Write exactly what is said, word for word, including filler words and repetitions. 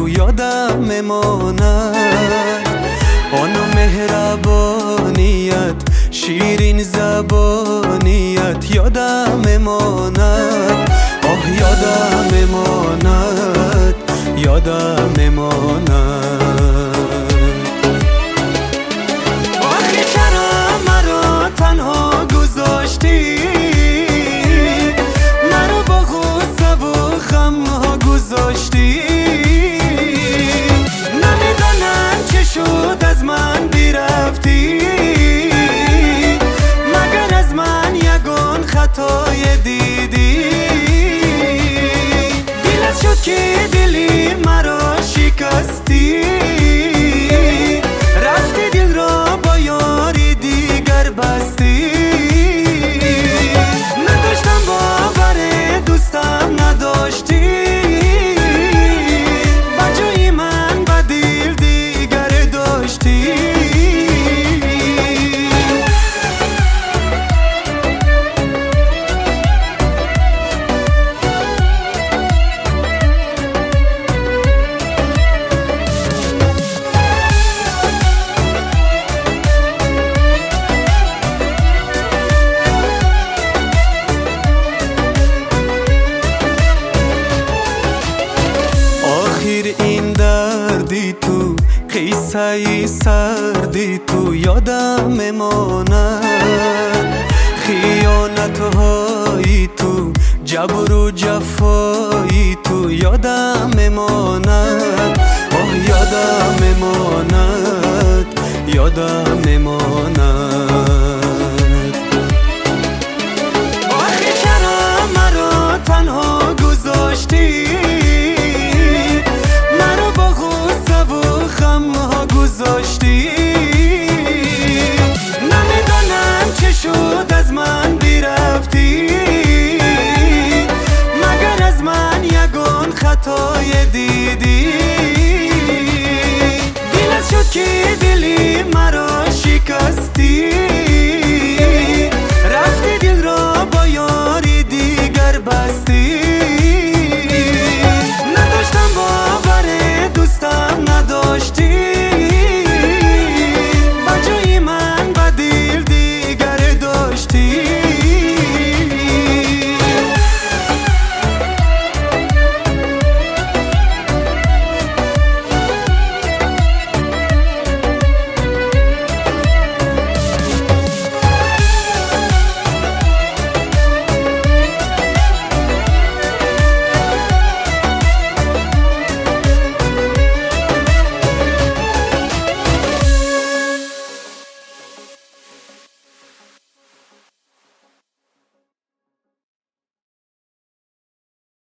یادم ماند. آن مهربانیت شیرین زبانیت یادم ماند. آه یادم ماند، یادم ماند. آخه چرا مرا تنها گذاشتی، مرا با غصه و غم ها گذاشتی. نمیدانم چه شد از من بیرفتی، مگر از من یگان خطای دیدی. دلت شد که دلی مرا شکستی، رفتی دل را با یاری دیگر بستی. نداشتم باور دوستم نداشتی، بجای من با دل دیگر داشتی. این دردی تو، قصه سردی تو یادم ماند. خیانت های تو، جبر و جفایی تو یادم ماند. آه یادم ماند، یادم ماند.